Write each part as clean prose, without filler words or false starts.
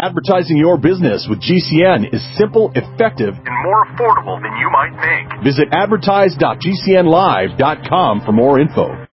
Advertising your business with GCN is simple, effective, and more affordable than you might think. Visit advertise.gcnlive.com for more info.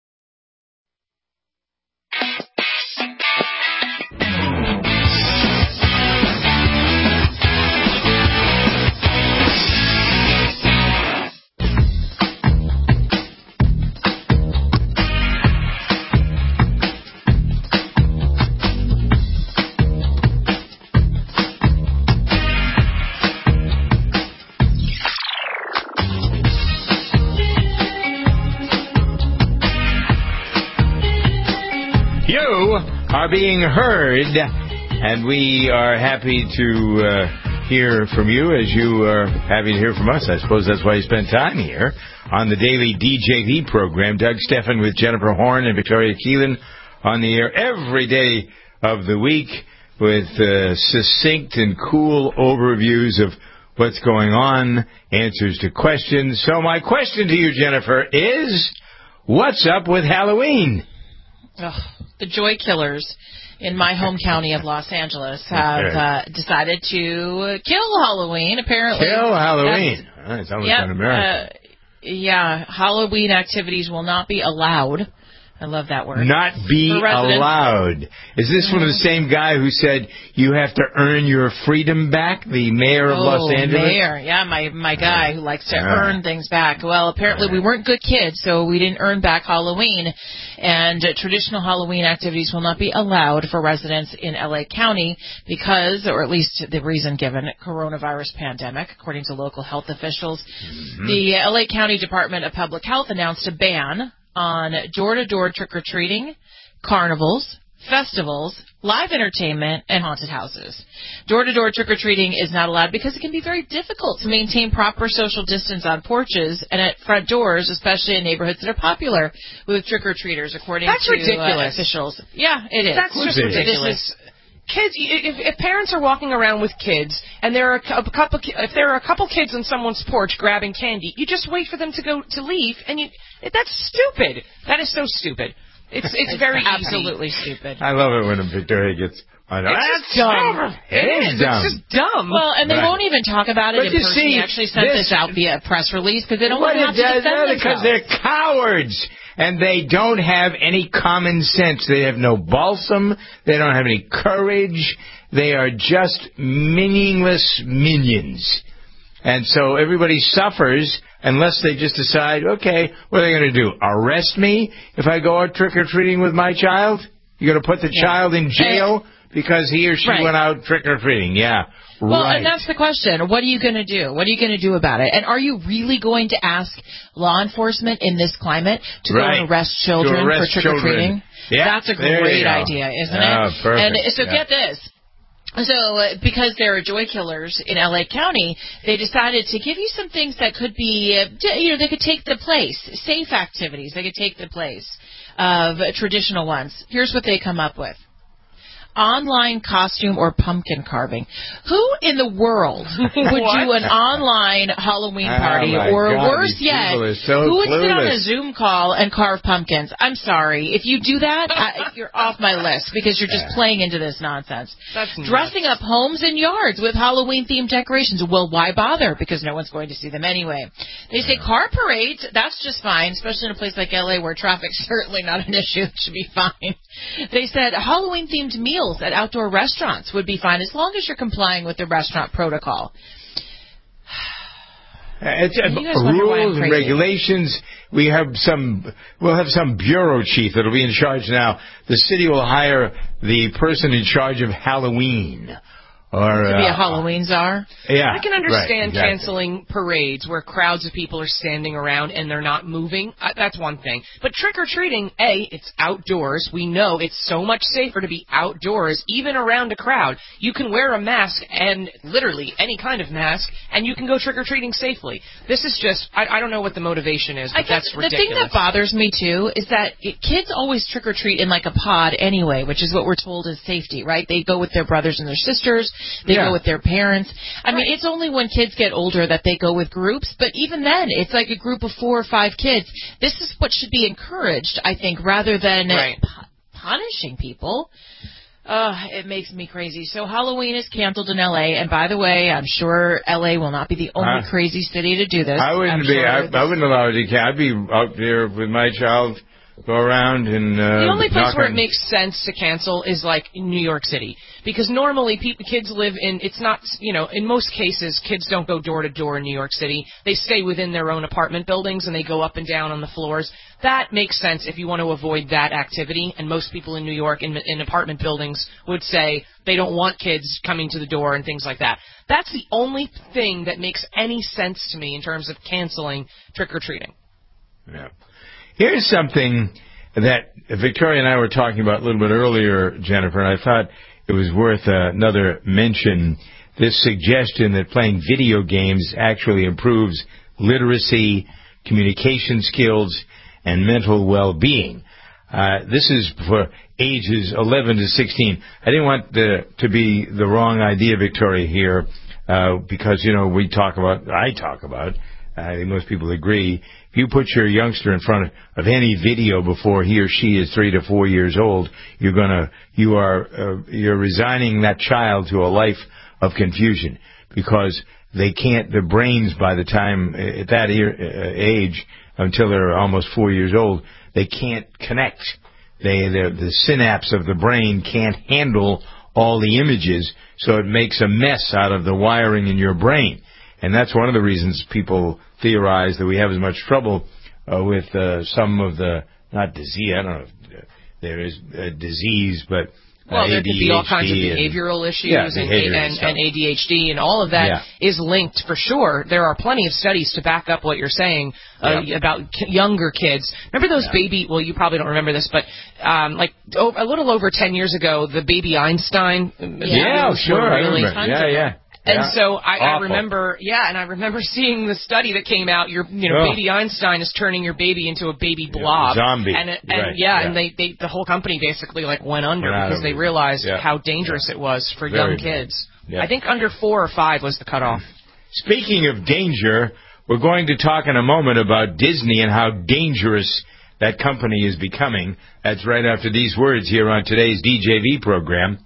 Are being heard, and we are happy to hear from you as you are happy to hear from us. I suppose that's why you spend time here on the daily DJV program. Doug Steffen with Jennifer Horn and Victoria Keelan on the air every day of the week with succinct and cool overviews of what's going on, answers to questions. So my question to you, Jennifer, is what's up with Halloween? The Joy Killers in my home county of Los Angeles have decided to kill Halloween, apparently. Kill Halloween. It's almost un-American. Halloween activities will not be allowed. I love that word. Not be allowed. Is this one of the same guy who said you have to earn your freedom back? The mayor of Los Angeles? Mayor. Yeah, my guy who likes to earn things back. Well, apparently we weren't good kids, so we didn't earn back Halloween. And traditional Halloween activities will not be allowed for residents in L.A. County because, or at least the reason given, coronavirus pandemic, according to local health officials. Mm-hmm. The L.A. County Department of Public Health announced a ban on door-to-door trick-or-treating, carnivals, festivals, live entertainment, and haunted houses. Door-to-door trick-or-treating is not allowed because it can be very difficult to maintain proper social distance on porches and at front doors, especially in neighborhoods that are popular with trick-or-treaters, according to officials. Yeah, it is. That's just ridiculous. Kids, if parents are walking around with kids and there are if there are a couple kids on someone's porch grabbing candy, you just wait for them to leave, and that's stupid. That is so stupid. It's very absolutely stupid. I love it when Victoria gets. It's dumb. It is dumb. It's just dumb. Well, and they won't even talk about it in person. They actually sent this out via a press release because they don't want to have to defend themselves. Because they're cowards. And they don't have any common sense. They have no balsam. They don't have any courage. They are just meaningless minions. And so everybody suffers unless they just decide, okay, what are they going to do? Arrest me if I go out trick-or-treating with my child? You're going to put the child in jail because he or she went out trick-or-treating? Yeah. Well, right. And that's the question. What are you going to do? What are you going to do about it? And are you really going to ask law enforcement in this climate to go and arrest children for trick-or-treating? Yeah, that's a great idea, isn't it? Perfect. And so get this. So because there are Joy Killers in L.A. County, they decided to give you some things that could be, they could take the place, safe activities. They could take the place of traditional ones. Here's what they come up with. Online costume or pumpkin carving. Who in the world would do an online Halloween party? Or worse yet, who would sit on a Zoom call and carve pumpkins? I'm sorry. If you do that, you're off my list because you're just playing into this nonsense. That's nuts. Dressing up homes and yards with Halloween-themed decorations. Well, why bother? Because no one's going to see them anyway. They say car parades, that's just fine, especially in a place like L.A. where traffic's certainly not an issue. It should be fine. They said Halloween-themed meals at outdoor restaurants would be fine as long as you're complying with the restaurant protocol. It's rules and regulations. We'll have some bureau chief that'll be in charge now. The city will hire the person in charge of Halloween. Or to be a Halloween czar? Yeah. I can understand canceling parades where crowds of people are standing around and they're not moving. That's one thing. But trick-or-treating, it's outdoors. We know it's so much safer to be outdoors, even around a crowd. You can wear a mask, and literally any kind of mask, and you can go trick-or-treating safely. This is just, I don't know what the motivation is, but that's ridiculous. The thing that bothers me, too, is that kids always trick-or-treat in like a pod anyway, which is what we're told is safety, right? They go with their brothers and their sisters. They go with their parents. I mean, it's only when kids get older that they go with groups, but even then, it's like a group of 4 or 5 kids. This is what should be encouraged, I think, rather than punishing people. It makes me crazy. So Halloween is canceled in L.A., and by the way, I'm sure L.A. will not be the only crazy city to do this. I wouldn't allow it to. I'd be out there with my child, go around and the only place where it makes sense to cancel is like in New York City, because normally kids live in. It's not, in most cases, kids don't go door to door in New York City. They stay within their own apartment buildings and they go up and down on the floors. That makes sense if you want to avoid that activity, and most people in New York in apartment buildings would say they don't want kids coming to the door and things like that. That's the only thing that makes any sense to me in terms of canceling trick-or-treating. Yeah. Here's something that Victoria and I were talking about a little bit earlier, Jennifer, and I thought it was worth another mention. This suggestion that playing video games actually improves literacy, communication skills, and mental well-being. This is for ages 11 to 16. I didn't want to be the wrong idea, Victoria, here, because, I talk about, I think most people agree, if you put your youngster in front of any video before he or she is 3 to 4 years old, you're resigning that child to a life of confusion, because their brains, by the time at that age, until they're almost 4 years old, they can't connect. The synapse of the brain can't handle all the images, so it makes a mess out of the wiring in your brain. And that's one of the reasons people theorize that we have as much trouble with some of the, not disease, I don't know if there is a disease, but there could be all kinds of behavioral issues and ADHD, and all of that is linked for sure. There are plenty of studies to back up what you're saying about younger kids. Remember those you probably don't remember this, but a little over 10 years ago, the baby Einstein sure, I remember. And so I remember, and I remember seeing the study that came out. Baby Einstein is turning your baby into a baby blob, zombie, and the whole company basically went under because they realized how dangerous it was for young kids. Yeah. I think under 4 or 5 was the cutoff. Speaking of danger, we're going to talk in a moment about Disney and how dangerous that company is becoming. That's right after these words here on today's DJV program.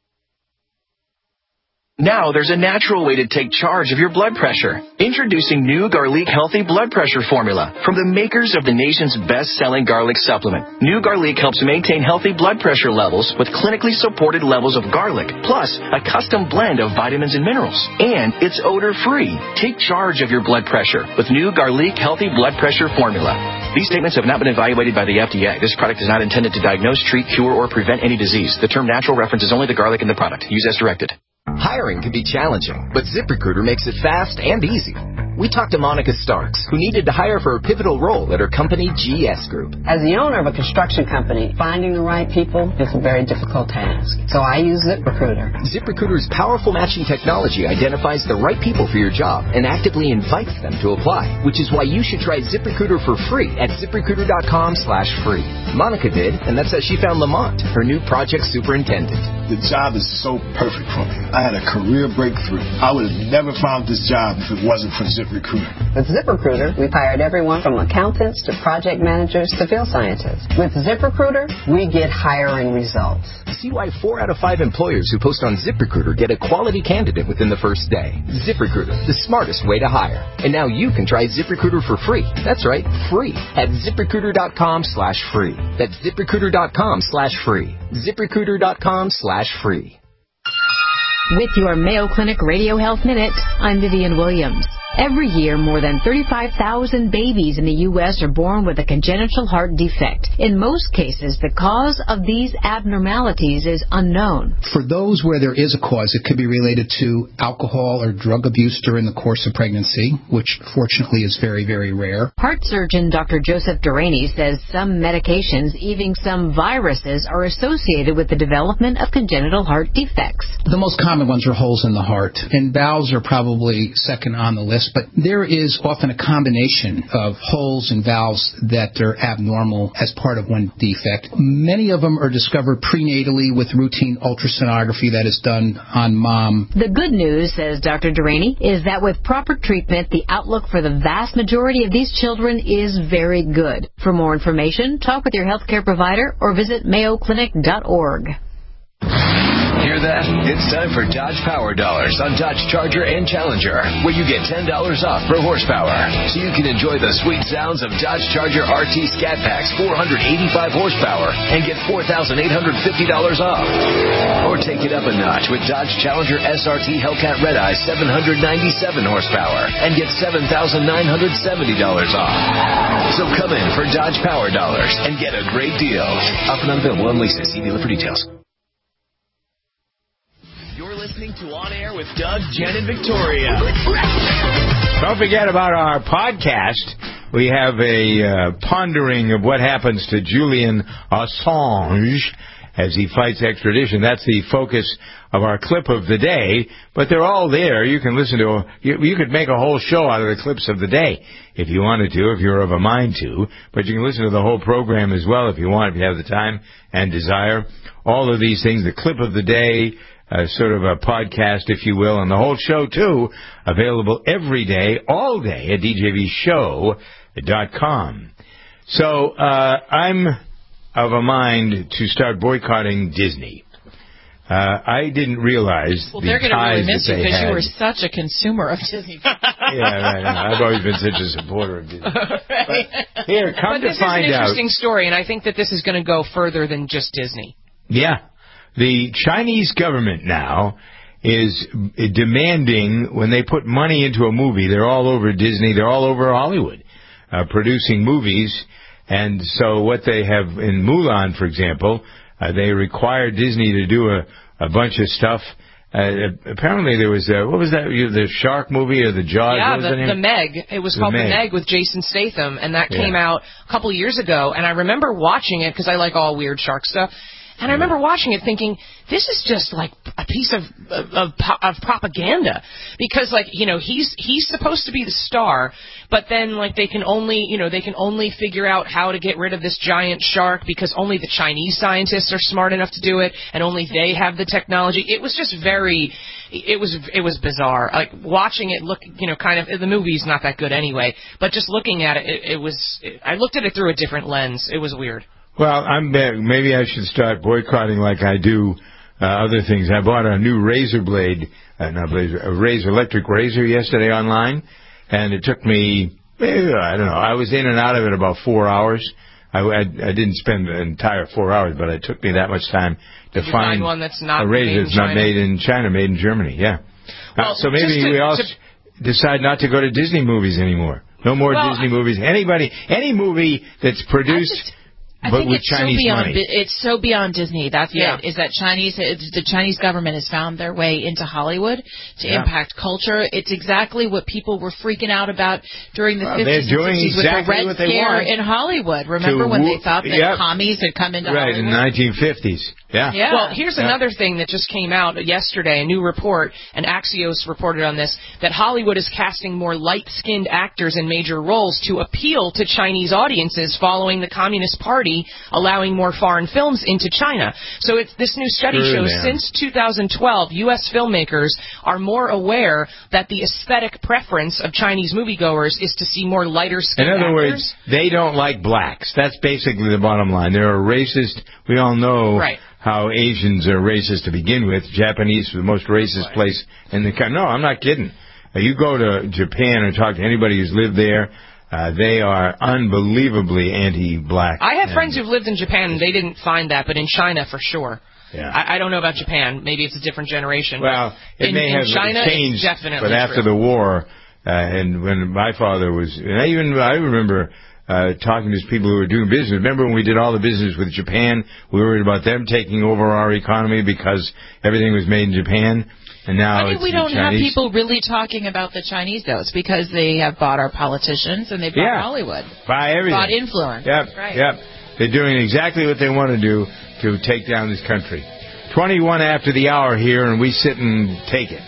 Now there's a natural way to take charge of your blood pressure. Introducing new Garlic Healthy Blood Pressure Formula from the makers of the nation's best-selling garlic supplement. New Garlic helps maintain healthy blood pressure levels with clinically supported levels of garlic, plus a custom blend of vitamins and minerals. And it's odor-free. Take charge of your blood pressure with new Garlic Healthy Blood Pressure Formula. These statements have not been evaluated by the FDA. This product is not intended to diagnose, treat, cure, or prevent any disease. The term natural references only the garlic in the product. Use as directed. Hiring can be challenging, but ZipRecruiter makes it fast and easy. We talked to Monica Starks, who needed to hire for a pivotal role at her company, GS Group. As the owner of a construction company, finding the right people is a very difficult task. So I use ZipRecruiter. ZipRecruiter's powerful matching technology identifies the right people for your job and actively invites them to apply, which is why you should try ZipRecruiter for free at ZipRecruiter.com/free. Monica did, and that's how she found Lamont, her new project superintendent. The job is so perfect for me. I had a career breakthrough. I would have never found this job if it wasn't for ZipRecruiter. With ZipRecruiter, we've hired everyone from accountants to project managers to field scientists. With ZipRecruiter, we get hiring results. See why 4 out of 5 employers who post on ZipRecruiter get a quality candidate within the first day. ZipRecruiter, the smartest way to hire. And now you can try ZipRecruiter for free. That's right, free at ZipRecruiter.com/free. That's ZipRecruiter.com/free. ZipRecruiter.com/free. With your Mayo Clinic Radio Health Minute, I'm Vivian Williams. Every year, more than 35,000 babies in the U.S. are born with a congenital heart defect. In most cases, the cause of these abnormalities is unknown. For those where there is a cause, it could be related to alcohol or drug abuse during the course of pregnancy, which fortunately is very, very rare. Heart surgeon Dr. Joseph Duraney says some medications, even some viruses, are associated with the development of congenital heart defects. The most common ones are holes in the heart, and valves are probably second on the list. But there is often a combination of holes and valves that are abnormal as part of one defect. Many of them are discovered prenatally with routine ultrasonography that is done on mom. The good news, says Dr. Duraney, is that with proper treatment, the outlook for the vast majority of these children is very good. For more information, talk with your healthcare provider or visit mayoclinic.org. that? It's time for Dodge Power Dollars on Dodge Charger and Challenger, where you get $10 off per horsepower. So you can enjoy the sweet sounds of Dodge Charger RT Scat Pack's 485 horsepower and get $4,850 off. Or take it up a notch with Dodge Challenger SRT Hellcat Red Eye 797 horsepower and get $7,970 off. So come in for Dodge Power Dollars and get a great deal. Offer not available on leases. See dealer for details. You're listening to On Air with Doug, Jen, and Victoria. Don't forget about our podcast. We have a pondering of what happens to Julian Assange as he fights extradition. That's the focus of our clip of the day, but they're all there. You can listen to, you could make a whole show out of the clips of the day if you wanted to, if you're of a mind to, but you can listen to the whole program as well if you want, if you have the time and desire. All of these things, the clip of the day, sort of a podcast, if you will, and the whole show, too, available every day, all day at djvshow.com. So I'm of a mind to start boycotting Disney. I didn't realize the they're going to really miss you because had. you were such a consumer of Disney. Yeah, right. I've always been such a supporter of Disney. Right. But here, come to find out. This is an interesting story, and I think that this is going to go further than just Disney. Yeah. The Chinese government now is demanding, when they put money into a movie, they're all over Disney, they're all over Hollywood, producing movies. And so what they have in Mulan, for example, they require Disney to do a bunch of stuff. Apparently there was, what was that, the shark movie or the Jaws? Yeah, the Meg. It was called The Meg with Jason Statham, and that came out a couple of years ago. And I remember watching it because I like all weird shark stuff. And I remember watching it thinking, this is just like a piece of propaganda. Because, like, you know, he's supposed to be the star, but then, like, they can only figure out how to get rid of this giant shark because only the Chinese scientists are smart enough to do it, and only they have the technology. It was just it was bizarre. Like, watching it kind of, the movie's not that good anyway, but just looking at it, I looked at it through a different lens. It was weird. Well, maybe I should start boycotting like I do other things. I bought a new razor blade, electric razor yesterday online, and it took me, I don't know, I was in and out of it about 4 hours. I didn't spend the entire 4 hours, but it took me that much time to find one that's not a razor that's not made in China, made in Germany. Yeah. Well, so maybe we all decide not to go to Disney movies anymore. No more Disney movies. Any movie that's produced. I think it's so beyond Disney. That's it. Is that the Chinese government has found their way into Hollywood to impact culture. It's exactly what people were freaking out about during the 50s and 60s with the Red Scare in Hollywood. Remember when they thought that commies had come into Hollywood? Right, in the 1950s. Yeah. Well, here's another thing that just came out yesterday, a new report, and Axios reported on this, that Hollywood is casting more light-skinned actors in major roles to appeal to Chinese audiences following the Communist Party allowing more foreign films into China. So this new study shows since 2012, U.S. filmmakers are more aware that the aesthetic preference of Chinese moviegoers is to see more lighter-skinned actors. In other words, they don't like blacks. That's basically the bottom line. They're a racist. We all know how Asians are racist to begin with. Japanese is the most racist place in the country. No, I'm not kidding. You go to Japan and talk to anybody who's lived there, they are unbelievably anti-black. I have friends who've lived in Japan, and they didn't find that, but in China, for sure. Yeah. I don't know about Japan. Maybe it's a different generation. Well, it may have China, changed, definitely but after the war, and when my father was, and I remember talking to people who were doing business. Remember when we did all the business with Japan? We were worried about them taking over our economy because everything was made in Japan. And now we don't have people really talking about the Chinese, though. It's because they have bought our politicians and they've bought Hollywood. Buy everything. Bought influence. Yep. Right. Yep. They're doing exactly what they want to do to take down this country. 21 after the hour here, and we sit and take it.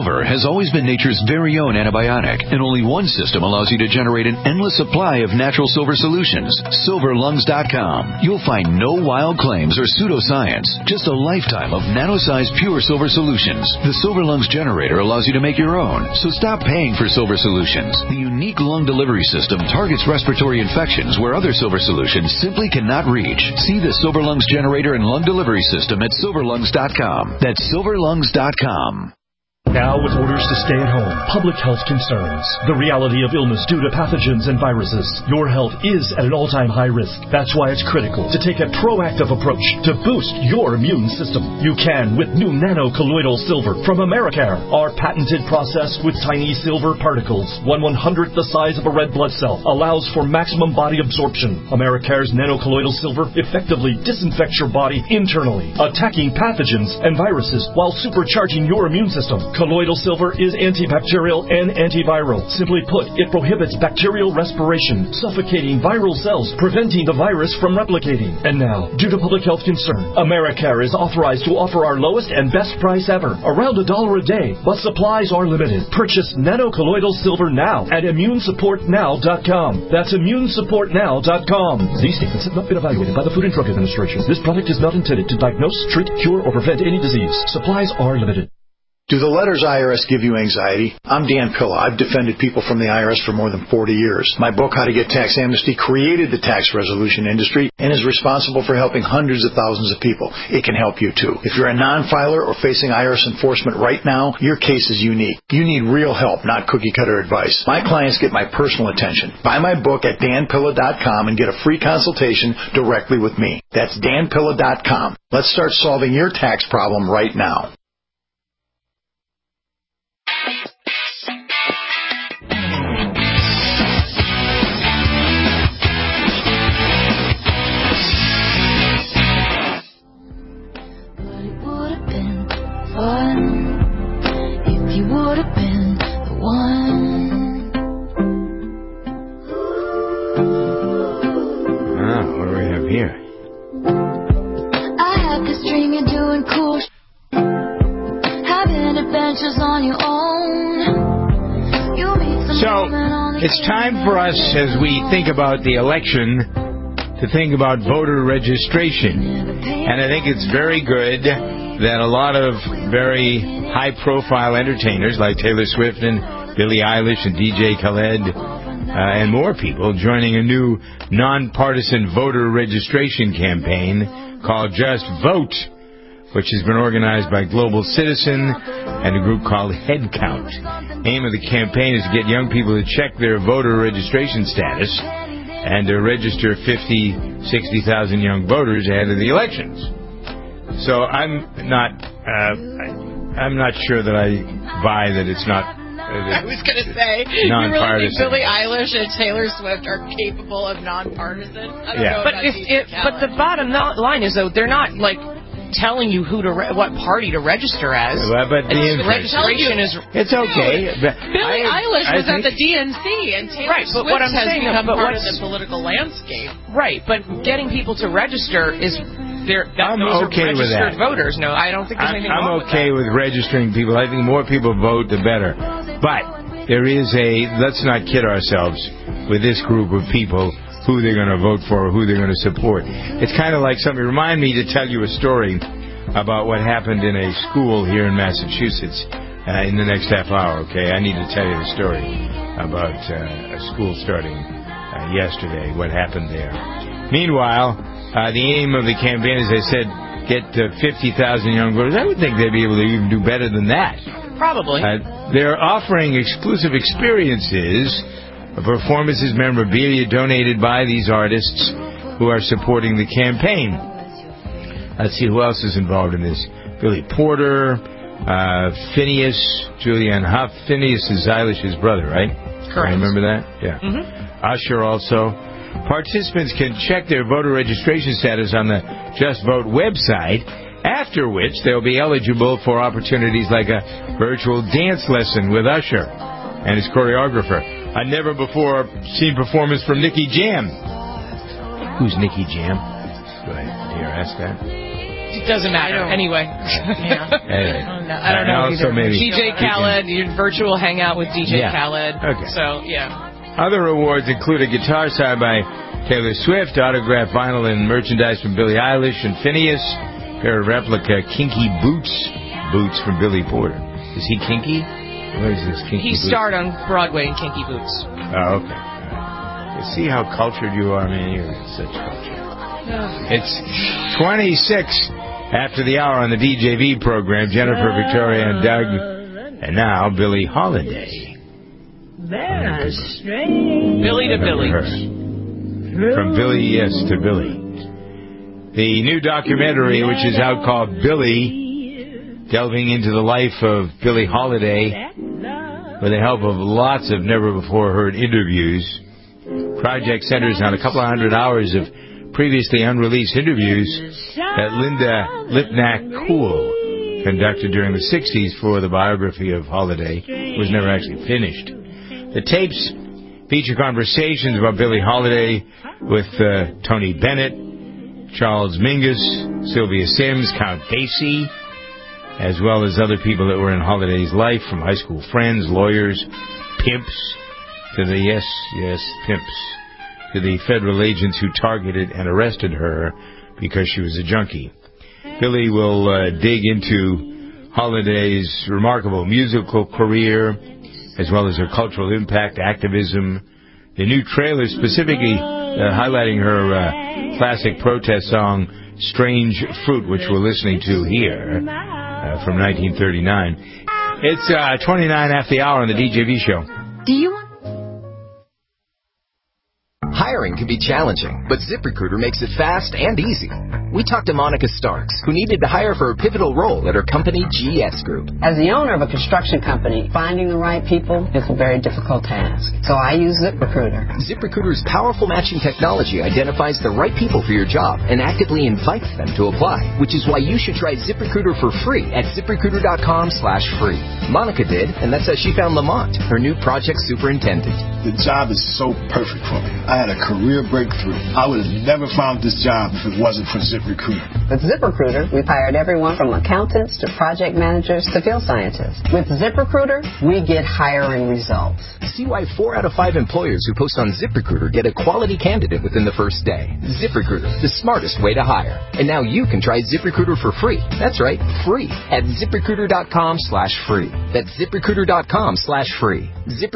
Silver has always been nature's very own antibiotic, and only one system allows you to generate an endless supply of natural silver solutions. SilverLungs.com. You'll find no wild claims or pseudoscience, just a lifetime of nano-sized pure silver solutions. The Silver Lungs generator allows you to make your own, so stop paying for silver solutions. The unique lung delivery system targets respiratory infections where other silver solutions simply cannot reach. See the Silver Lungs generator and lung delivery system at SilverLungs.com. That's SilverLungs.com. Now with orders to stay at home, public health concerns, the reality of illness due to pathogens and viruses, your health is at an all-time high risk. That's why it's critical to take a proactive approach to boost your immune system. You can with new nano-colloidal silver from Americare. Our patented process with tiny silver particles, 1/100th the size of a red blood cell, allows for maximum body absorption. Americare's nano-colloidal silver effectively disinfects your body internally, attacking pathogens and viruses while supercharging your immune system. Colloidal silver is antibacterial and antiviral. Simply put, it prohibits bacterial respiration, suffocating viral cells, preventing the virus from replicating. And now, due to public health concern, Americare is authorized to offer our lowest and best price ever, around $1 a day, but supplies are limited. Purchase nano-colloidal silver now at ImmuneSupportNow.com. That's ImmuneSupportNow.com. These statements have not been evaluated by the Food and Drug Administration. This product is not intended to diagnose, treat, cure, or prevent any disease. Supplies are limited. Do the letters IRS give you anxiety? I'm Dan Pilla. I've defended people from the IRS for more than 40 years. My book, How to Get Tax Amnesty, created the tax resolution industry and is responsible for helping hundreds of thousands of people. It can help you, too. If you're a non-filer or facing IRS enforcement right now, your case is unique. You need real help, not cookie-cutter advice. My clients get my personal attention. Buy my book at danpilla.com and get a free consultation directly with me. That's danpilla.com. Let's start solving your tax problem right now. If you would have been the one. What do we have here? I have this dream you're doing cool, having adventures on your own. You meet some woman on the it's time for us, as we think about the election, to think about voter registration. And I think it's very good that a lot of very high-profile entertainers like Taylor Swift and Billie Eilish and DJ Khaled and more people joining a new nonpartisan voter registration campaign called Just Vote, which has been organized by Global Citizen and a group called Headcount. Aim of the campaign is to get young people to check their voter registration status and to register 50,000, 60,000 young voters ahead of the elections. So I'm not sure that I buy that it's not. I was going to say, you really think Billie Eilish and Taylor Swift are capable of nonpartisan? I don't know. But the bottom line is, though, they're not like telling you what party to register as. But the registration is it's okay. Billie Eilish was at the DNC, and Taylor Swift has become part of the political landscape. Right, but getting people to register is. I'm okay with that. Voters. No, I don't think there's anything wrong with that. I'm okay with registering people. I think more people vote, the better. But there is let's not kid ourselves with this group of people who they're going to vote for or who they're going to support. It's kind of like something. Remind me to tell you a story about what happened in a school here in Massachusetts in the next half hour, okay? I need to tell you the story about a school starting yesterday, what happened there. Meanwhile, the aim of the campaign, as I said, get 50,000 young voters. I would think they'd be able to even do better than that. Probably. They're offering exclusive experiences, performances, memorabilia donated by these artists who are supporting the campaign. Let's see who else is involved in this. Billy Porter, Phineas, Julianne Hough. Phineas is Eilish's brother, right? Correct. Remember that? Yeah. Mm-hmm. Usher also. Participants can check their voter registration status on the Just Vote website, after which they'll be eligible for opportunities like a virtual dance lesson with Usher and his choreographer. A never-before-seen performance from Nicky Jam. Who's Nicky Jam? Go ahead. Here, ask that. It doesn't matter. Anyway. I don't know also either. maybe DJ Khaled, your virtual hangout with DJ Yeah. Khaled. Okay. So, yeah. Other awards include a guitar signed by Taylor Swift, autographed vinyl and merchandise from Billie Eilish and Phineas, a pair of replica kinky boots from Billy Porter. Is he kinky? What is this kinky He boots? starred on Broadway in Kinky Boots. Oh, okay. You see how cultured you are, man? You're such culture. It's 26 after the hour on the DJV program. Jennifer, Victoria, and Doug. And now, Billie Holiday. Billy to Billy. From Billy, yes, to Billy. The new documentary, which is out, called Billy, delving into the life of Billie Holiday with the help of lots of never-before-heard interviews. Project centers on a couple of hundred hours of previously unreleased interviews that Linda Lipnack-Kool conducted during the 60s for the biography of Holiday. It was never actually finished. The tapes feature conversations about Billie Holiday with Tony Bennett, Charles Mingus, Sylvia Sims, Count Basie, as well as other people that were in Holiday's life, from high school friends, lawyers, pimps, to the, pimps, to the federal agents who targeted and arrested her because she was a junkie. Billie will dig into Holiday's remarkable musical career, as well as her cultural impact, activism. The new trailer specifically highlighting her classic protest song, Strange Fruit, which we're listening to here, from 1939. It's 29 after the hour on the DJV show. Do you want... Hiring can be challenging, but ZipRecruiter makes it fast and easy. We talked to Monica Starks, who needed to hire for a pivotal role at her company, GS Group. As the owner of a construction company, finding the right people is a very difficult task. So I use ZipRecruiter. ZipRecruiter's powerful matching technology identifies the right people for your job and actively invites them to apply, which is why you should try ZipRecruiter for free at ZipRecruiter.com/free. Monica did, and that's how she found Lamont, her new project superintendent. The job is so perfect for me. I had a career breakthrough. I would have never found this job if it wasn't for ZipRecruiter. With ZipRecruiter, we've hired everyone from accountants to project managers to field scientists. With ZipRecruiter, we get hiring results. See why 4 out of 5 employers who post on ZipRecruiter get a quality candidate within the first day. ZipRecruiter, the smartest way to hire. And now you can try ZipRecruiter for free. That's right, free at ZipRecruiter.com/free. That's ZipRecruiter.com/free.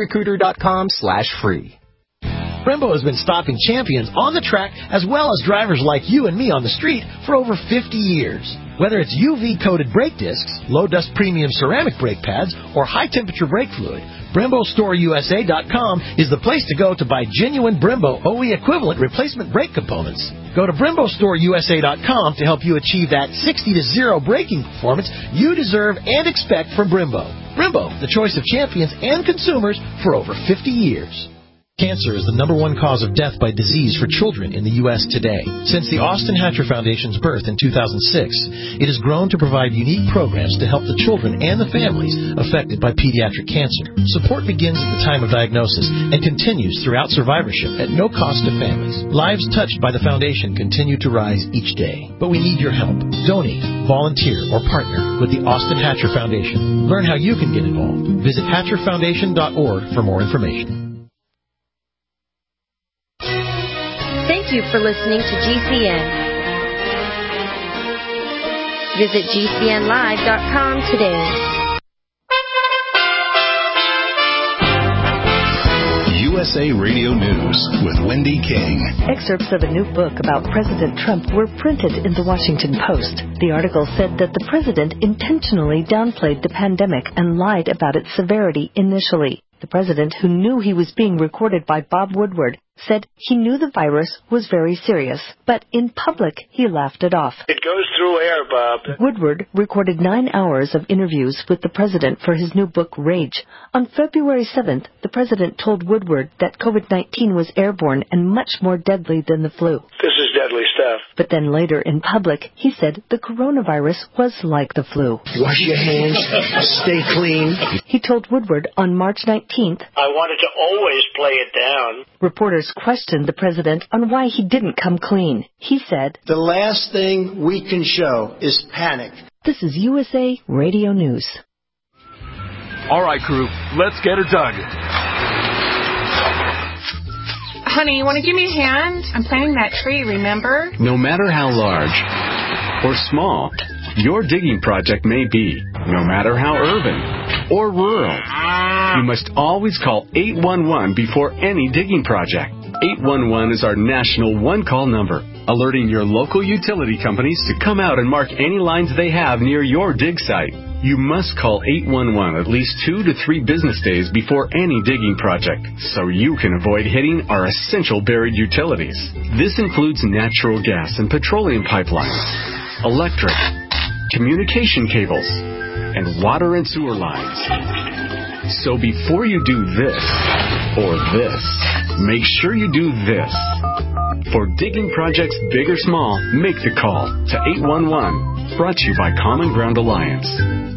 ZipRecruiter.com/free. Brembo has been stopping champions on the track as well as drivers like you and me on the street for over 50 years. Whether it's UV-coated brake discs, low-dust premium ceramic brake pads, or high-temperature brake fluid, BremboStoreUSA.com is the place to go to buy genuine Brembo OE equivalent replacement brake components. Go to BremboStoreUSA.com to help you achieve that 60-0 braking performance you deserve and expect from Brembo. Brembo, the choice of champions and consumers for over 50 years. Cancer is the #1 cause of death by disease for children in the U.S. today. Since the Austin Hatcher Foundation's birth in 2006, it has grown to provide unique programs to help the children and the families affected by pediatric cancer. Support begins at the time of diagnosis and continues throughout survivorship at no cost to families. Lives touched by the foundation continue to rise each day. But we need your help. Donate, volunteer, or partner with the Austin Hatcher Foundation. Learn how you can get involved. Visit HatcherFoundation.org for more information. Thank you for listening to GCN. Visit GCNlive.com today. USA Radio News with Wendy King. Excerpts of a new book about President Trump were printed in the Washington Post. The article said that the president intentionally downplayed the pandemic and lied about its severity initially. The president, who knew he was being recorded by Bob Woodward, said he knew the virus was very serious, but in public he laughed it off. It goes through air, Bob. Woodward recorded 9 hours of interviews with the president for his new book, Rage. On February 7th, the president told Woodward that COVID-19 was airborne and much more deadly than the flu. This is deadly stuff. But then later in public, he said the coronavirus was like the flu. Wash your hands, stay clean. He told Woodward on March 19th, I wanted to always play it down. Reporters questioned the president on why he didn't come clean. He said, The last thing we can show is panic. This is USA Radio News. All right, crew, let's get her dug. Honey, you want to give me a hand? I'm planting that tree, remember? No matter how large or small your digging project may be, no matter how urban or rural, you must always call 811 before any digging project. 811 is our national one-call number, alerting your local utility companies to come out and mark any lines they have near your dig site. You must call 811 at least 2 to 3 business days before any digging project, so you can avoid hitting our essential buried utilities. This includes natural gas and petroleum pipelines, electric, communication cables, and water and sewer lines. So before you do this or this, make sure you do this. For digging projects big or small, make the call to 811. Brought to you by Common Ground Alliance.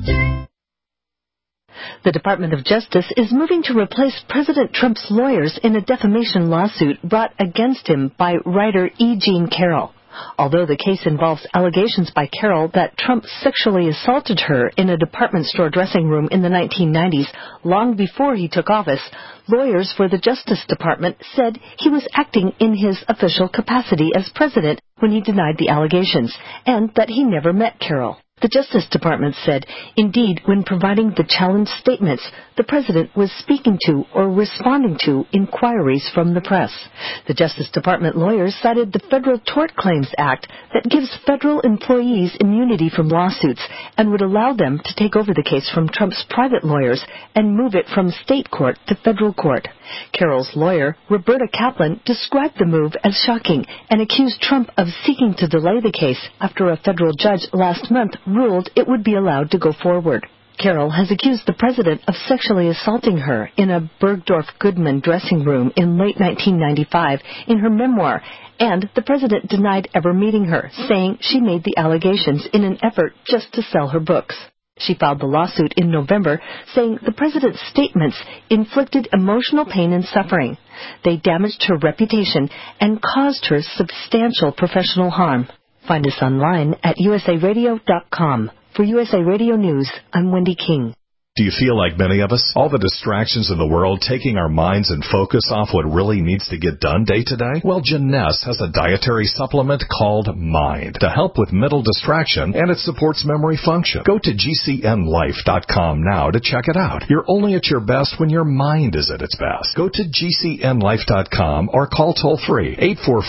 The Department of Justice is moving to replace President Trump's lawyers in a defamation lawsuit brought against him by writer E. Jean Carroll. Although the case involves allegations by Carroll that Trump sexually assaulted her in a department store dressing room in the 1990s, long before he took office, lawyers for the Justice Department said he was acting in his official capacity as president when he denied the allegations, and that he never met Carroll. The Justice Department said, indeed, when providing the challenge statements, the president was speaking to or responding to inquiries from the press. The Justice Department lawyers cited the Federal Tort Claims Act that gives federal employees immunity from lawsuits and would allow them to take over the case from Trump's private lawyers and move it from state court to federal court. Carroll's lawyer, Roberta Kaplan, described the move as shocking and accused Trump of seeking to delay the case after a federal judge last month ruled it would be allowed to go forward. Carroll has accused the president of sexually assaulting her in a Bergdorf Goodman dressing room in late 1995 in her memoir, and the president denied ever meeting her, saying she made the allegations in an effort just to sell her books. She filed the lawsuit in November, saying the president's statements inflicted emotional pain and suffering. They damaged her reputation and caused her substantial professional harm. Find us online at usaradio.com. For USA Radio News, I'm Wendy King. Do you feel like many of us? All the distractions in the world taking our minds and focus off what really needs to get done day to day? Well, Jeunesse has a dietary supplement called Mind to help with mental distraction, and it supports memory function. Go to gcnlife.com now to check it out. You're only at your best when your mind is at its best. Go to gcnlife.com or call toll-free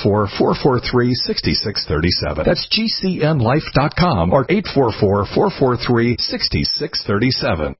844-443-6637. That's gcnlife.com or 844-443-6637.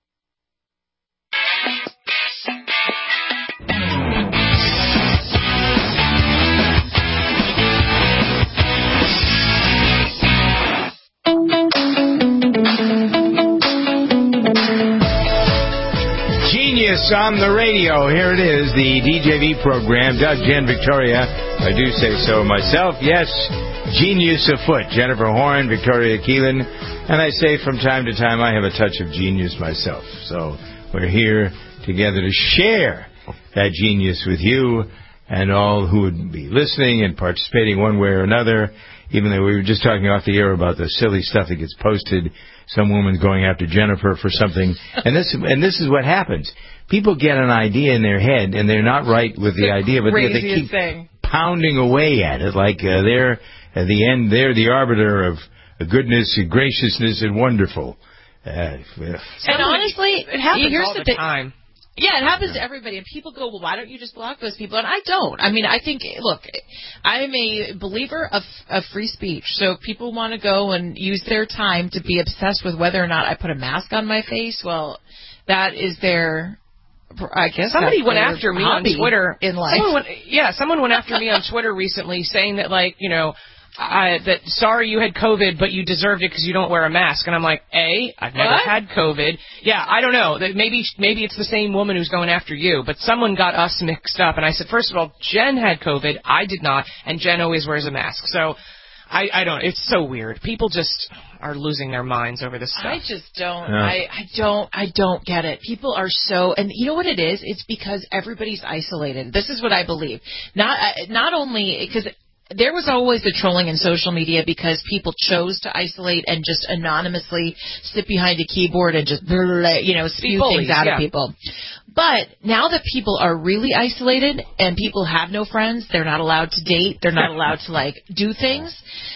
Genius on the radio. Here it is, the DJV program. Doug, Jen, Victoria. I do say so myself. Yes, genius afoot. Jennifer Horn, Victoria Keelan. And I say from time to time I have a touch of genius myself. So we're here together to share that genius with you and all who would be listening and participating one way or another. Even though we were just talking off the air about the silly stuff that gets posted, some woman going after Jennifer for something. And this is what happens. People get an idea in their head, and they're not right with the idea, but they keep pounding away at it like they're, at the end, they're the arbiter of goodness and graciousness and wonderful. And honestly, it happens here's all the time. Yeah, it happens to everybody. And people go, well, why don't you just block those people? And I don't. I mean, I think, look, I am a believer of free speech. So if people want to go and use their time to be obsessed with whether or not I put a mask on my face, well, that is their, I guess. Somebody went after me on Twitter. In life. Someone went after me on Twitter recently saying that, like, you know, that sorry you had COVID, but you deserved it because you don't wear a mask. And I'm like, I've never had COVID. Yeah, I don't know. Maybe it's the same woman who's going after you, but someone got us mixed up. And I said, first of all, Jen had COVID, I did not, and Jen always wears a mask. So I don't. It's so weird. People just are losing their minds over this stuff. I just don't. No. I don't get it. People are so, and you know what it is? It's because everybody's isolated. This is what I believe. Not only because there was always the trolling in social media because people chose to isolate and just anonymously sit behind a keyboard and just, spew things out of people. But now that people are really isolated and people have no friends, they're not allowed to date, they're not allowed to do things.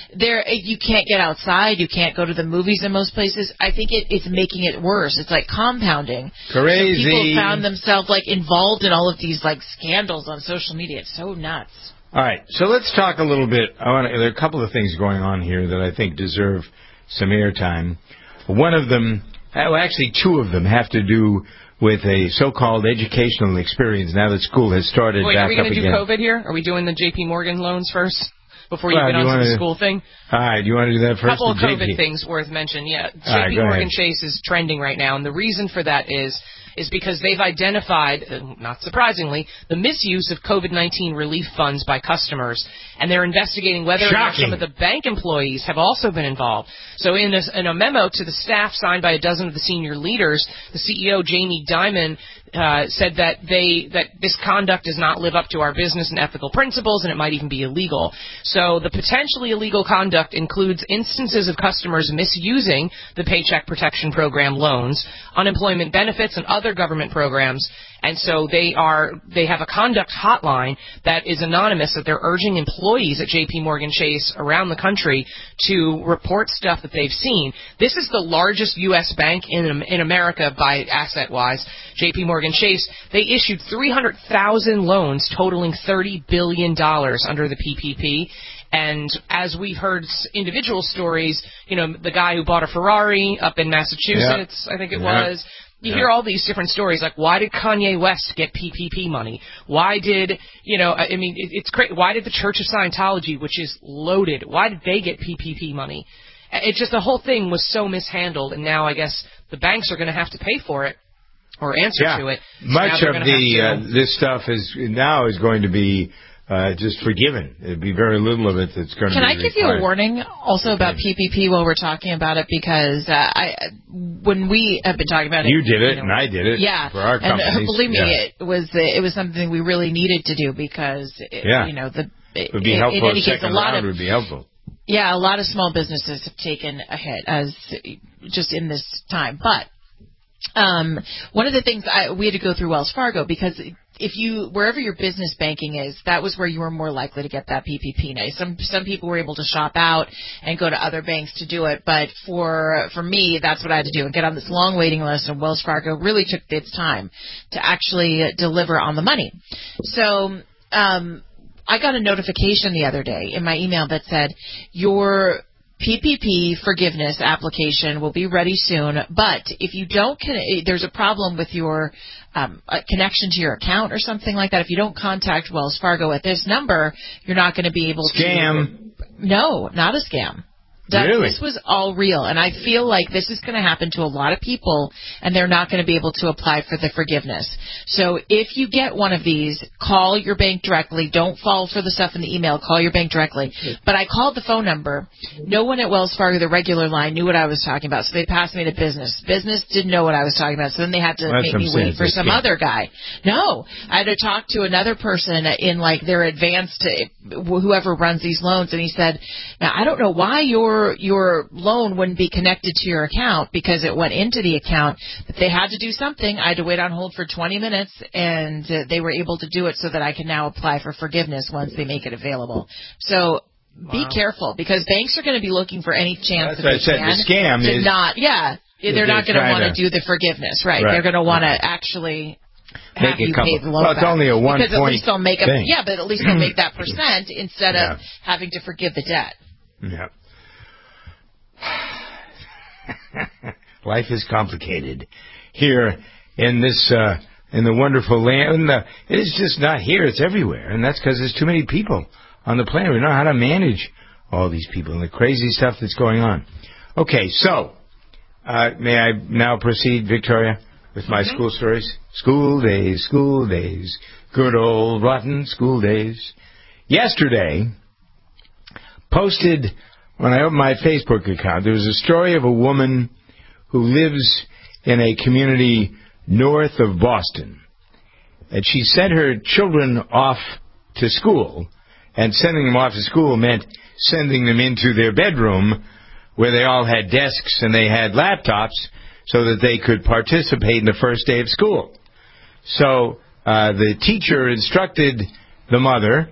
You can't get outside, you can't go to the movies in most places. I think it's making it worse. It's like compounding. Crazy. So people found themselves involved in all of these scandals on social media. It's so nuts. All right, so let's talk a little bit. There are a couple of things going on here that I think deserve some airtime. One of them, actually two of them, have to do with a so-called educational experience now that school has started back up again. Wait, are we going to do COVID here? Are we doing the J.P. Morgan loans first before you get on to the school thing? All right, do you want to do that first? A couple of COVID things worth mentioning. Yeah, J.P. Morgan Chase is trending right now, and the reason for that is because they've identified, not surprisingly, the misuse of COVID-19 relief funds by customers, and they're investigating whether or not some of the bank employees have also been involved. So in a memo to the staff signed by a dozen of the senior leaders, the CEO, Jamie Dimon, said that this conduct does not live up to our business and ethical principles, and it might even be illegal. So the potentially illegal conduct includes instances of customers misusing the Paycheck Protection Program loans, unemployment benefits, and other government programs. And so they have a conduct hotline that is anonymous that they're urging employees at J.P. Morgan Chase around the country to report stuff that they've seen. This is the largest U.S. bank in America by asset-wise, J.P. Morgan Chase. They issued 300,000 loans totaling $30 billion under the PPP. And as we've heard individual stories, the guy who bought a Ferrari up in Massachusetts, I think it was. You hear all these different stories, like why did Kanye West get PPP money? Why did, it's crazy. Why did the Church of Scientology, which is loaded, why did they get PPP money? It's just the whole thing was so mishandled, and now I guess the banks are going to have to pay for it or answer to it. So much of this stuff is going to be just forgiven. There'd be very little of it that's going to be Can I give you a warning also about PPP while we're talking about it? Because when we have been talking about it... You did it, and I did it for our companies. And believe me, it was something we really needed to do because, it would be helpful. In any case, would be helpful. Yeah, a lot of small businesses have taken a hit just in this time. But one of the things we had to go through Wells Fargo because... wherever your business banking is, that was where you were more likely to get that PPP. Now, some people were able to shop out and go to other banks to do it, but for me, that's what I had to do and get on this long waiting list. And Wells Fargo really took its time to actually deliver on the money. So I got a notification the other day in my email that said your PPP forgiveness application will be ready soon, but if you don't, there's a problem with your connection to your account or something like that. If you don't contact Wells Fargo at this number, you're not going to be able to. Scam. No, not a scam. Really? This was all real, and I feel like this is going to happen to a lot of people, and they're not going to be able to apply for the forgiveness. So if you get one of these, call your bank directly. Don't fall for the stuff in the email. Call your bank directly. But I called the phone number. No one at Wells Fargo, the regular line, knew what I was talking about, so they passed me to business. Business didn't know what I was talking about, so then they had to make me wait for some other guy. No, I had to talk to another person in their advanced, whoever runs these loans, and he said, now, I don't know why your loan wouldn't be connected to your account because it went into the account, but they had to do something. I had to wait on hold for 20 minutes, and they were able to do it so that I can now apply for forgiveness once they make it available. So be careful because banks are going to be looking for any chance that they can. The scam is not, they're not going to want to do the forgiveness, right? They're going to want to actually have you pay the loan back. It's only a 1 because point at least they'll make thing. but at least they'll make that percent instead of having to forgive the debt. Yeah. Life is complicated here in this in the wonderful land. It is just not here; it's everywhere, and that's because there's too many people on the planet. We don't know how to manage all these people and the crazy stuff that's going on. Okay, so may I now proceed, Victoria, with my school stories? School days, good old rotten school days. Yesterday, posted when I opened my Facebook account, there was a story of a woman who lives in a community north of Boston. And she sent her children off to school, and sending them off to school meant sending them into their bedroom where they all had desks and they had laptops so that they could participate in the first day of school. So the teacher instructed the mother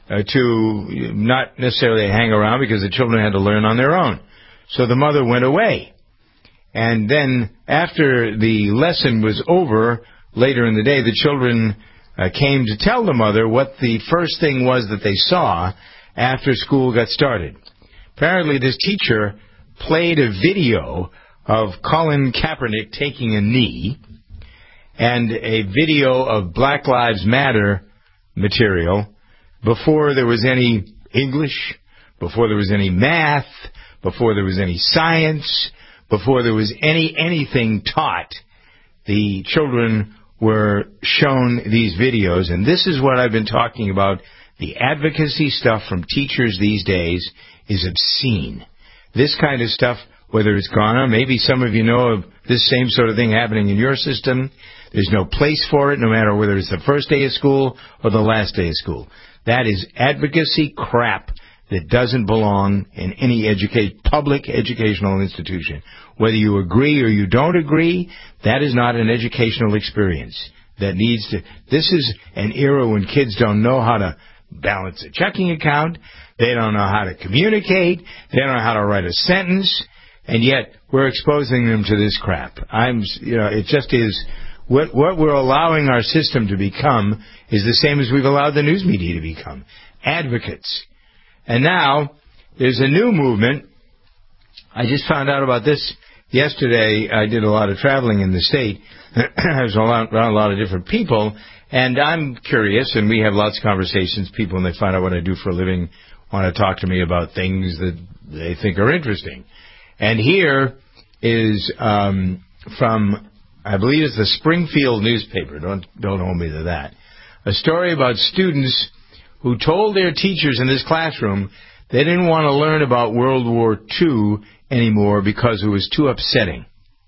to not necessarily hang around because the children had to learn on their own. So the mother went away. And then after the lesson was over, later in the day, the children came to tell the mother what the first thing was that they saw after school got started. Apparently this teacher played a video of Colin Kaepernick taking a knee and a video of Black Lives Matter material before there was any English, before there was any math, before there was any science, before there was anything taught. The children were shown these videos, and this is what I've been talking about. The advocacy stuff from teachers these days is obscene. This kind of stuff, whether it's gone on, maybe some of you know of this same sort of thing happening in your system. There's no place for it, no matter whether it's the first day of school or the last day of school. That is advocacy crap that doesn't belong in any public educational institution. Whether you agree or you don't agree, that is not an educational experience. That needs to. This is an era when kids don't know how to balance a checking account. They don't know how to communicate. They don't know how to write a sentence. And yet we're exposing them to this crap. It just is. What we're allowing our system to become is the same as we've allowed the news media to become. Advocates. And now, there's a new movement. I just found out about this yesterday. I did a lot of traveling in the state. I was around a lot of different people. And I'm curious, and we have lots of conversations. People, when they find out what I do for a living, want to talk to me about things that they think are interesting. And here is from, I believe it's the Springfield newspaper. Don't hold me to that. A story about students who told their teachers in this classroom they didn't want to learn about World War II anymore because it was too upsetting.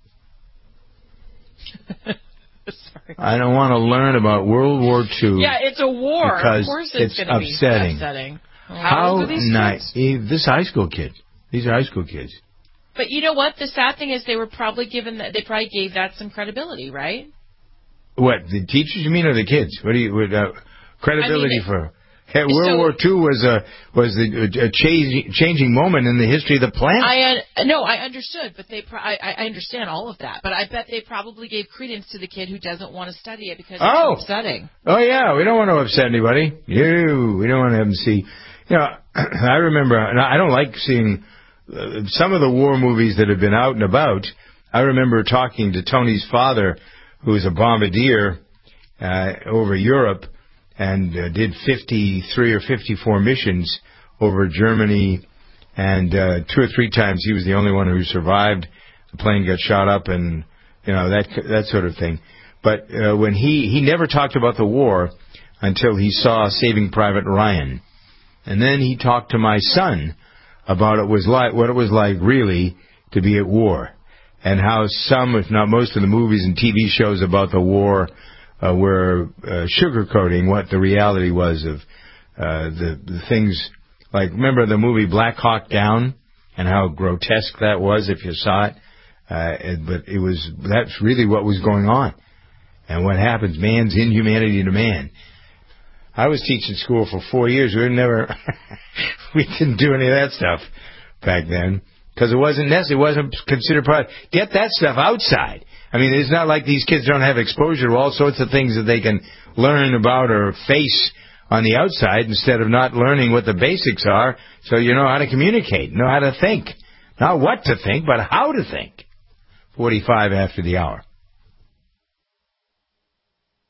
I don't want to learn about World War II. Yeah, it's a war. Because of course it's going to be upsetting. How old are these nice. Kids? This high school kid. These are high school kids. But you know what? The sad thing is they probably gave that some credibility, right? What, the teachers you mean, or the kids? What do you credibility for? World War II was a changing moment in the history of the planet. I understood, but I understand all of that. But I bet they probably gave credence to the kid who doesn't want to study it because it's upsetting. Oh yeah, we don't want to upset anybody. We don't want to have them see. I remember, and I don't like seeing some of the war movies that have been out and about. I remember talking to Tony's father, who was a bombardier over Europe, and did 53 or 54 missions over Germany, and 2 or 3 times he was the only one who survived. The plane got shot up, and that sort of thing. But when he never talked about the war until he saw Saving Private Ryan, and then he talked to my son about what it was like really to be at war, and how some, if not most, of the movies and TV shows about the war were sugarcoating what the reality was of the things. Like, remember the movie Black Hawk Down and how grotesque that was if you saw it? But that's really what was going on. And what happens, man's inhumanity to man. I was teaching school for 4 years. We didn't do any of that stuff back then because it wasn't necessary. It wasn't considered part. Get that stuff outside. I mean, it's not like these kids don't have exposure to all sorts of things that they can learn about or face on the outside instead of not learning what the basics are, so you know how to communicate, know how to think. Not what to think, but how to think. 45 after the hour.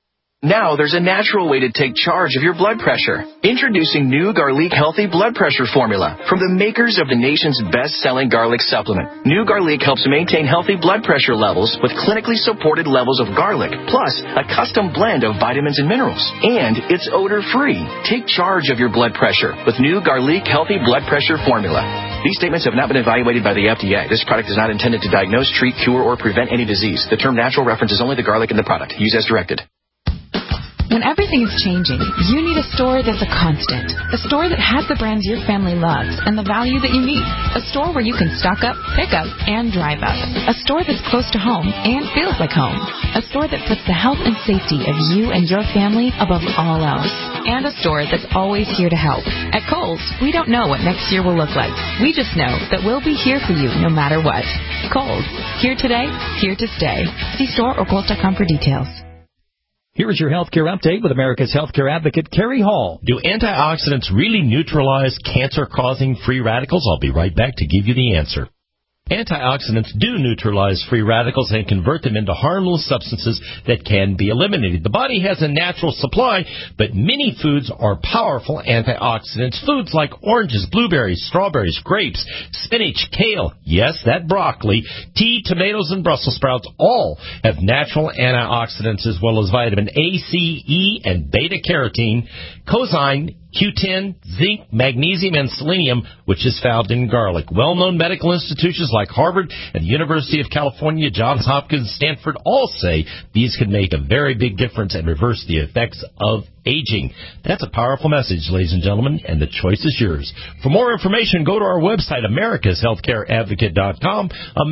Now there's a natural way to take charge of your blood pressure. Introducing new Garlic Healthy Blood Pressure Formula from the makers of the nation's best-selling garlic supplement. New Garlic helps maintain healthy blood pressure levels with clinically supported levels of garlic, plus a custom blend of vitamins and minerals. And it's odor-free. Take charge of your blood pressure with new Garlic Healthy Blood Pressure Formula. These statements have not been evaluated by the FDA. This product is not intended to diagnose, treat, cure, or prevent any disease. The term natural references only the garlic in the product. Use as directed. When everything is changing, you need a store that's a constant. A store that has the brands your family loves and the value that you need. A store where you can stock up, pick up, and drive up. A store that's close to home and feels like home. A store that puts the health and safety of you and your family above all else. And a store that's always here to help. At Kohl's, we don't know what next year will look like. We just know that we'll be here for you no matter what. Kohl's, here today, here to stay. See store or Kohl's.com for details. Here is your healthcare update with America's healthcare advocate, Kerry Hall. Do antioxidants really neutralize cancer-causing free radicals? I'll be right back to give you the answer. Antioxidants do neutralize free radicals and convert them into harmless substances that can be eliminated. The body has a natural supply, but many foods are powerful antioxidants. Foods like oranges, blueberries, strawberries, grapes, spinach, kale, yes, that broccoli, tea, tomatoes, and Brussels sprouts all have natural antioxidants as well as vitamin A, C, E, and beta-carotene, coenzyme, Q10, zinc, magnesium, and selenium, which is found in garlic. Well-known medical institutions like Harvard and the University of California, Johns Hopkins, Stanford all say these can make a very big difference and reverse the effects of aging. That's a powerful message, ladies and gentlemen, and the choice is yours. For more information, go to our website, americashealthcareadvocate.com,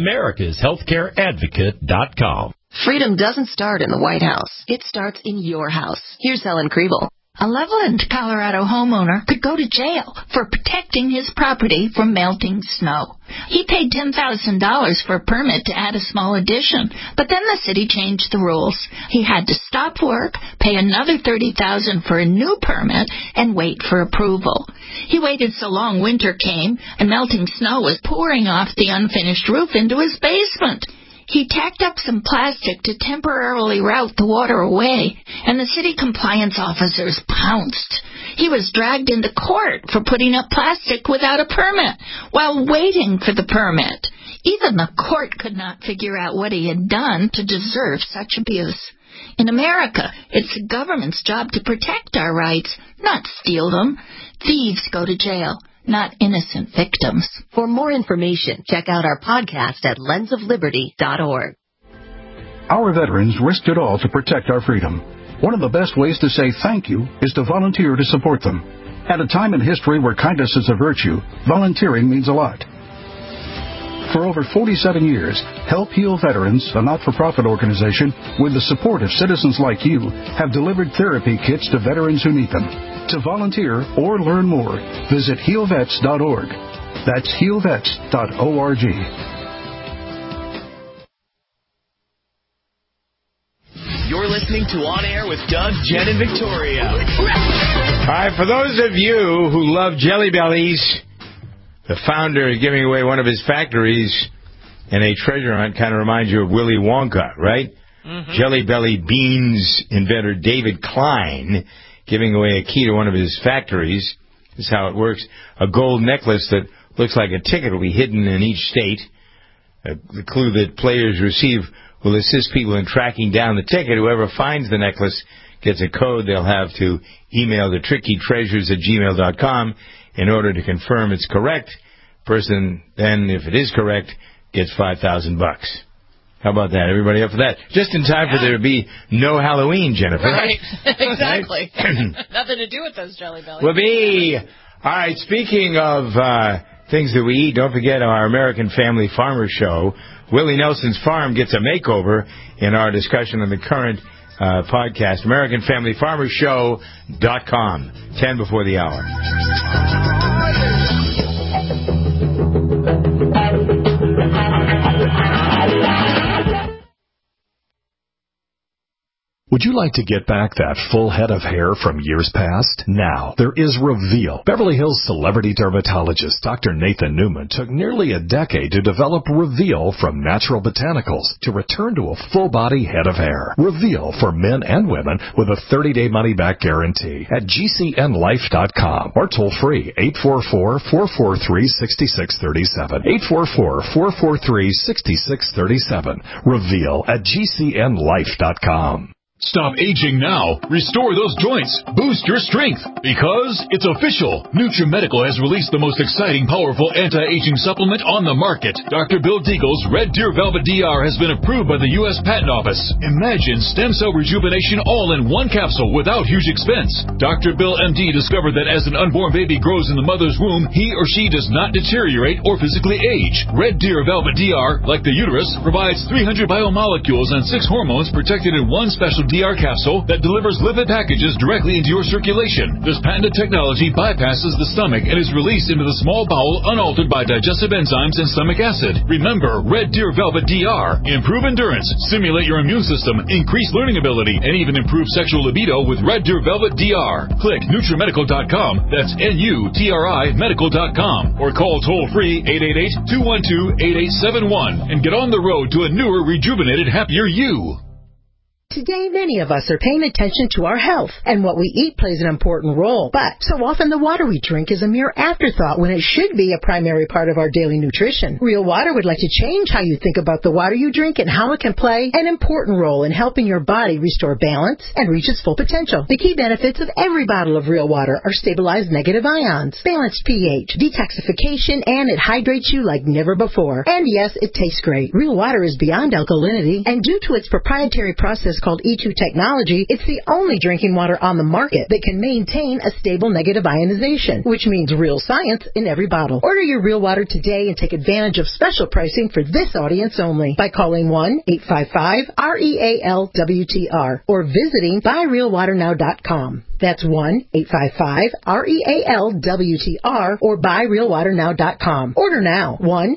americashealthcareadvocate.com. Freedom doesn't start in the White House. It starts in your house. Here's Helen Kriebel. A Loveland, Colorado homeowner could go to jail for protecting his property from melting snow. He paid $10,000 for a permit to add a small addition, but then the city changed the rules. He had to stop work, pay another $30,000 for a new permit, and wait for approval. He waited so long winter came, and melting snow was pouring off the unfinished roof into his basement. He tacked up some plastic to temporarily route the water away, and the city compliance officers pounced. He was dragged into court for putting up plastic without a permit while waiting for the permit. Even the court could not figure out what he had done to deserve such abuse. In America, it's the government's job to protect our rights, not steal them. Thieves go to jail, not innocent victims. For more information, check out our podcast at lensofliberty.org. Our veterans risked it all to protect our freedom. One of the best ways to say thank you is to volunteer to support them. At a time in history where kindness is a virtue, volunteering means a lot. For over 47 years, Help Heal Veterans, a not-for-profit organization, with the support of citizens like you, have delivered therapy kits to veterans who need them. To volunteer or learn more, visit healvets.org. That's healvets.org. You're listening to On Air with Doug, Jen, and Victoria. All right, for those of you who love Jelly Bellies, the founder is giving away one of his factories in a treasure hunt. Kind of reminds you of Willy Wonka, right? Mm-hmm. Jelly Belly Beans inventor David Klein giving away a key to one of his factories. This is how it works. A gold necklace that looks like a ticket will be hidden in each state. The clue that players receive will assist people in tracking down the ticket. Whoever finds the necklace gets a code they'll have to email to trickytreasures@gmail.com in order to confirm it's correct. Person then, if it is correct, gets $5,000. How about that? Everybody up for that? Just in time for there to be no Halloween, Jennifer. Right. Exactly. Nothing to do with those Jelly Bellies. Will be. All right, speaking of things that we eat, don't forget our American Family Farmer Show. Willie Nelson's Farm gets a makeover in our discussion on the current podcast. AmericanFamilyFarmerShow.com. 10 before the hour. Would you like to get back that full head of hair from years past? Now, there is Reveal. Beverly Hills celebrity dermatologist Dr. Nathan Newman took nearly a decade to develop Reveal from natural botanicals to return to a full-body head of hair. Reveal for men and women with a 30-day money-back guarantee at GCNlife.com or toll free 844-443-6637. 844-443-6637. Reveal at GCNlife.com. Stop aging now. Restore those joints. Boost your strength. Because it's official. NutriMedical has released the most exciting, powerful anti-aging supplement on the market. Dr. Bill Deagle's Red Deer Velvet DR has been approved by the U.S. Patent Office. Imagine stem cell rejuvenation all in one capsule without huge expense. Dr. Bill MD discovered that as an unborn baby grows in the mother's womb, he or she does not deteriorate or physically age. Red Deer Velvet DR, like the uterus, provides 300 biomolecules and 6 hormones protected in one special DR capsule that delivers lipid packages directly into your circulation. This patented technology bypasses the stomach and is released into the small bowel unaltered by digestive enzymes and stomach acid. Remember, Red Deer Velvet DR. Improve endurance, stimulate your immune system, increase learning ability, and even improve sexual libido with Red Deer Velvet DR. Click NutriMedical.com. That's NUTRI Medical.com. Or call toll-free 888-212-8871 and get on the road to a newer, rejuvenated, happier you. Today, many of us are paying attention to our health, and what we eat plays an important role. But so often the water we drink is a mere afterthought when it should be a primary part of our daily nutrition. Real Water would like to change how you think about the water you drink and how it can play an important role in helping your body restore balance and reach its full potential. The key benefits of every bottle of Real Water are stabilized negative ions, balanced pH, detoxification, and it hydrates you like never before. And yes, it tastes great. Real Water is beyond alkalinity, and due to its proprietary process called E2 technology, it's the only drinking water on the market that can maintain a stable negative ionization, which means real science in every bottle. Order your Real Water today and take advantage of special pricing for this audience only by calling 1-855-REAL-WTR or visiting buyrealwaternow.com. That's 1-855-REAL-WTR or buyrealwaternow.com. Order now.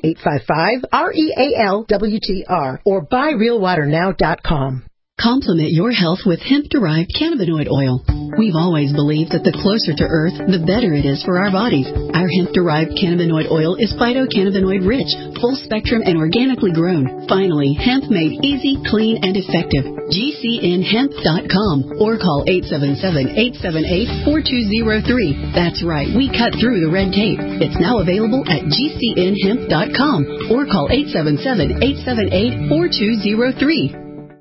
1-855-REAL-WTR or buyrealwaternow.com. Complement your health with hemp-derived cannabinoid oil. We've always believed that the closer to Earth, the better it is for our bodies. Our hemp-derived cannabinoid oil is phytocannabinoid-rich, full-spectrum, and organically grown. Finally, hemp made easy, clean, and effective. GCNhemp.com or call 877-878-4203. That's right, we cut through the red tape. It's now available at GCNhemp.com or call 877-878-4203.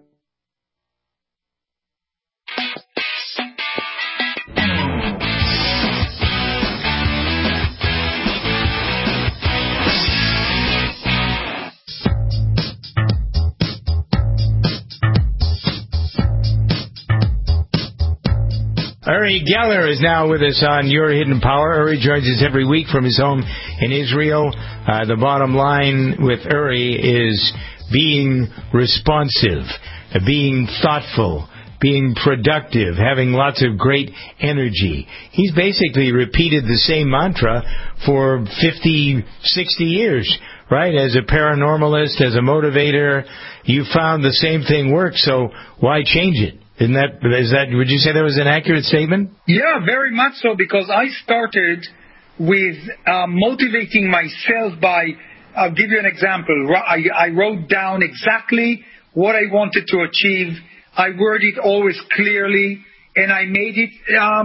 Uri Geller is now with us on Your Hidden Power. Uri joins us every week from his home in Israel. The bottom line with Uri is being responsive, being thoughtful, being productive, having lots of great energy. He's basically repeated the same mantra for 50, 60 years, right? As a paranormalist, as a motivator, you found the same thing works, so why change it? Would you say that was an accurate statement? Yeah, very much so, because I started with motivating myself by, I'll give you an example. I wrote down exactly what I wanted to achieve. I worded it always clearly, and I made it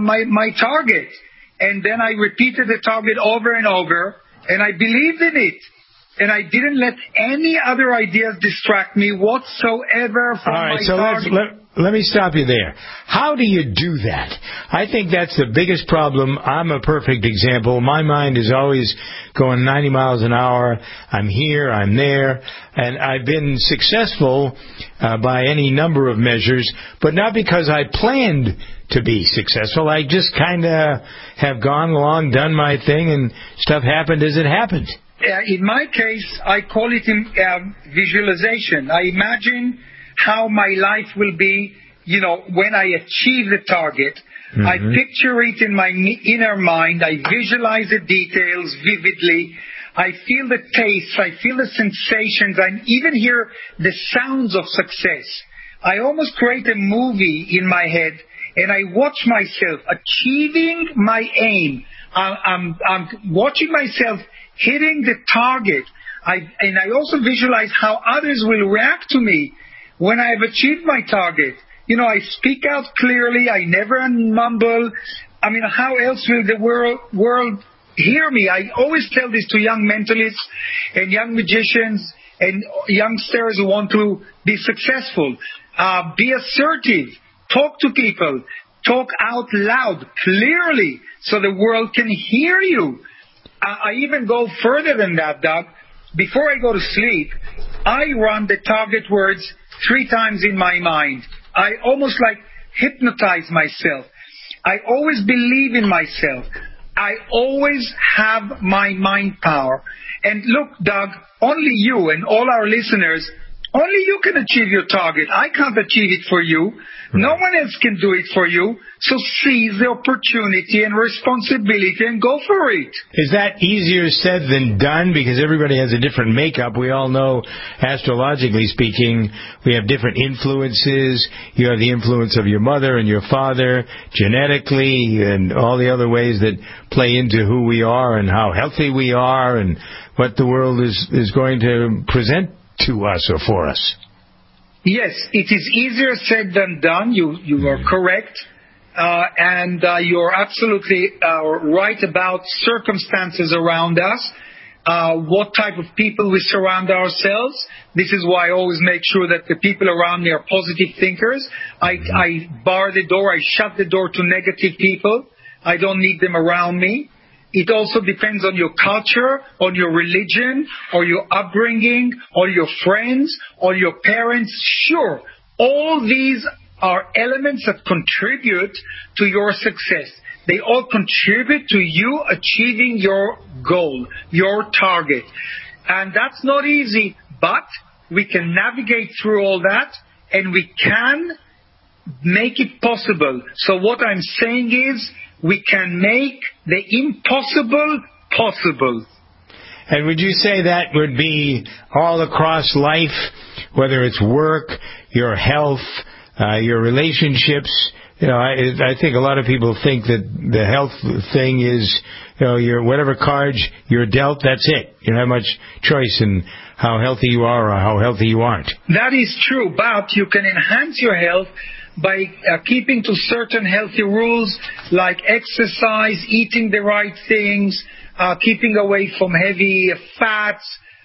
my target. And then I repeated the target over and over, and I believed in it. And I didn't let any other ideas distract me whatsoever from my target. So let me stop you there. How do you do that? I think that's the biggest problem. I'm a perfect example. My mind is always going 90 miles an hour. I'm here, I'm there. And I've been successful by any number of measures, but not because I planned to be successful. I just kind of have gone along, done my thing, and stuff happened as it happened. In my case, I call it visualization. I imagine how my life will be, when I achieve the target. Mm-hmm. I picture it in my inner mind. I visualize the details vividly. I feel the taste. I feel the sensations. I even hear the sounds of success. I almost create a movie in my head, and I watch myself achieving my aim. I'm watching myself hitting the target. And I also visualize how others will react to me when I have achieved my target. I speak out clearly. I never mumble. I mean, how else will the world hear me? I always tell this to young mentalists and young magicians and youngsters who want to be successful. Be assertive. Talk to people. Talk out loud, clearly, so the world can hear you. I even go further than that, Doug. Before I go to sleep, I run the target words 3 times in my mind. I almost hypnotize myself. I always believe in myself. I always have my mind power. And look, Doug, only you and all our listeners, only you can achieve your target. I can't achieve it for you. No one else can do it for you. So seize the opportunity and responsibility and go for it. Is that easier said than done? Because everybody has a different makeup. We all know, astrologically speaking, we have different influences. You have the influence of your mother and your father, genetically, and all the other ways that play into who we are and how healthy we are and what the world is going to present to us or for us. Yes, it is easier said than done. You are correct. And you're absolutely right about circumstances around us, what type of people we surround ourselves. This is why I always make sure that the people around me are positive thinkers. I bar the door. I shut the door to negative people. I don't need them around me. It also depends on your culture, on your religion, or your upbringing, or your friends, or your parents. Sure, all these are elements that contribute to your success. They all contribute to you achieving your goal, your target. And that's not easy, but we can navigate through all that, and we can make it possible. So what I'm saying is, we can make the impossible possible. And would you say that would be all across life, whether it's work, your health, your relationships? I think a lot of people think that the health thing is, your whatever cards you're dealt, that's it. You don't have much choice in how healthy you are or how healthy you aren't. That is true, but you can enhance your health by keeping to certain healthy rules like exercise, eating the right things, keeping away from heavy fats,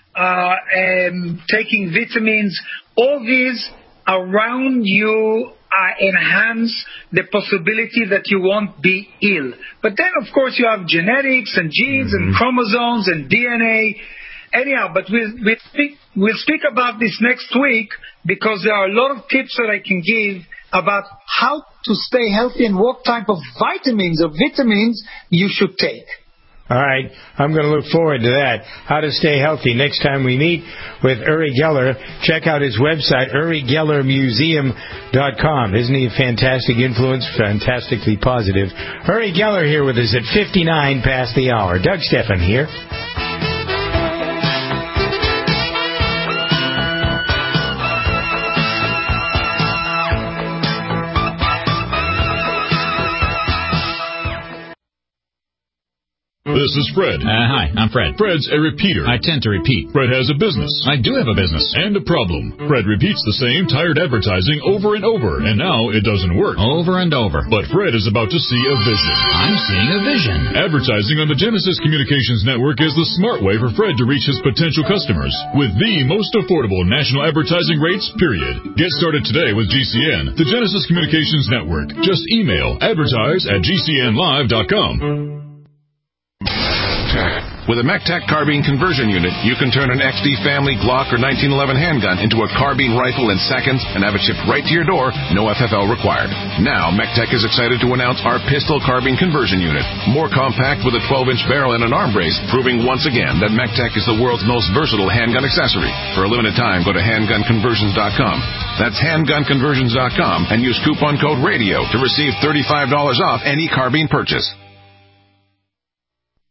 taking vitamins. All these around you enhance the possibility that you won't be ill. But then, of course, you have genetics and genes and chromosomes and DNA. Anyhow, but we'll speak about this next week because there are a lot of tips that I can give about how to stay healthy and what type of vitamins you should take. All right. I'm going to look forward to that. How to stay healthy. Next time we meet with Uri Geller, check out his website, UriGellerMuseum.com. Isn't he a fantastic influence? Fantastically positive. Uri Geller here with us at 59 past the hour. Doug Stephan here. This is Fred. Hi, I'm Fred. Fred's a repeater. I tend to repeat. Fred has a business. I do have a business. And a problem. Fred repeats the same tired advertising over and over, and now it doesn't work. Over and over. But Fred is about to see a vision. I'm seeing a vision. Advertising on the Genesis Communications Network is the smart way for Fred to reach his potential customers with the most affordable national advertising rates, period. Get started today with GCN, the Genesis Communications Network. Just email advertise@gcnlive.com. With a MECTEC carbine conversion unit, you can turn an XD family Glock or 1911 handgun into a carbine rifle in seconds and have it shipped right to your door, no FFL required. Now, MECTEC is excited to announce our pistol carbine conversion unit. More compact with a 12-inch barrel and an arm brace, proving once again that MECTEC is the world's most versatile handgun accessory. For a limited time, go to handgunconversions.com. That's handgunconversions.com and use coupon code RADIO to receive $35 off any carbine purchase.